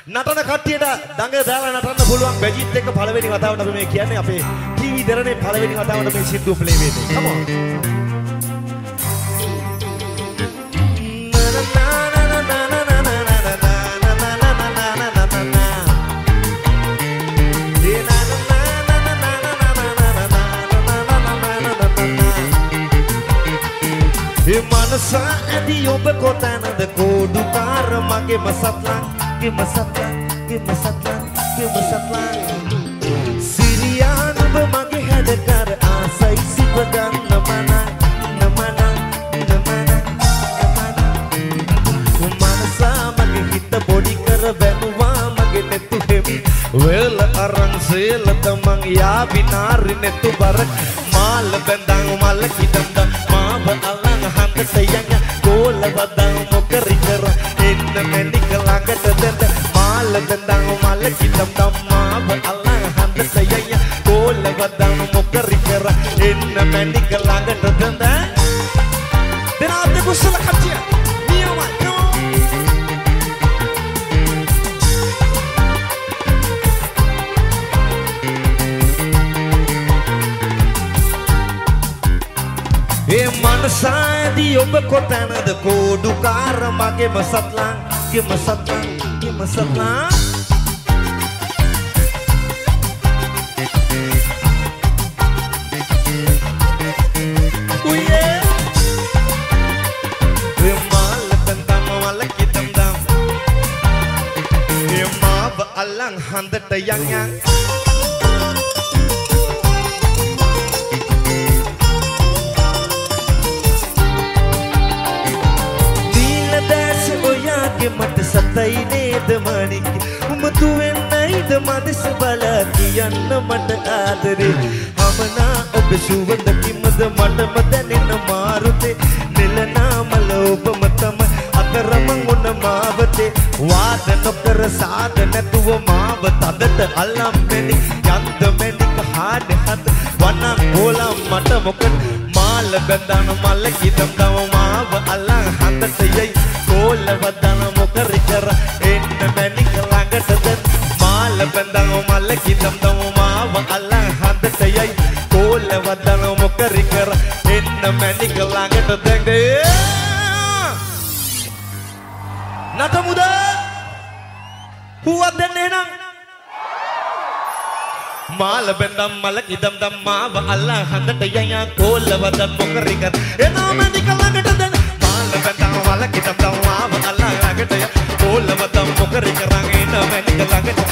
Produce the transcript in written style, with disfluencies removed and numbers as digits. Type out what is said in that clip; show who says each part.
Speaker 1: නටන කට්ටියට දඟ දාලා නටන්න පුළුවන් බැජිත් එක පළවෙනි වතාවට අපි මේ කියන්නේ අපේ ටීවී දරනේ පළවෙනි වතාවට මේ සින්දුව ප්ලේ වෙන්නේ. Come on. Manasa adi ඔබ කොතැනද කෝඩුකාර මගේම සත්ලන් සිරියාන ඔබ මගේ හැඩකර ආසයි සිප ගන්න මනසා මගේ හිත බොඩි කර බැලුවා මගේ නෙතු හෙමි වෙල අරන් සේල තමන් යාවි නාරි නෙතු බර මාල බඳන් මල කිදන්ද මාව අලං හන්ද සයං ගෝල වදන් මොකරි කර එන්න මැනික ළඟට දෙන්න මාල බඳන් මල කිදන්ද මාව අලං හන්ද සයං ගෝල වදන් මොකරි කර එන්න මැනික ළඟට දෙන්න දෙනාත් කුසල කච්චිය නියමයි මනසාදී ඔබ කොතැනද කෝඩුකාර මගේම සත්ලන් උයේ මාල බඳම වල කිතම්දම් මාව අල්ලන් හන්දට යන් මට සතයි නේද මණික උඹ දුවෙන්නයිද මදස බල කියන්න මට ආදරේ අමනා ඔබ සුවඳ කිමද මටම දැනෙන මාරුතේ නෙලනාමල ඔබම තමයි අතරමං උන මාවතේ වාද නොකර සාද නැතුව මාව තදට අල්ලම් මෙනි යන්ද මෙනික හාඩ හද වනන් හොලම් මට මොකද මාල බඳන මල්ල කිදම් දම මාව අල්ලන් හන්දට යයි ගෝල වදන මොකරි කර එන්න මැනික ළඟට දෙන්න මාල බඳන මල්ල කිදම් දම මාව අල්ලන් හන්දට යයි ගෝල වදන මොකරි කර එන්න මැනික ළඟට දෙන්න නතමුද හුවක් දෙන්න එහෙනම් මාල බඳම් මල කිදම් දම් මාව අල්ලන් හන්දට යයි ගෝල වදන මොකරි කර එන්න මැනික ළඟට දෙන්න බඳන් වල කිතම් දම් මාව අල්ලන් ළඟට ය ගෝල වදන මොකරි කරන් එන්න මැනික ළඟට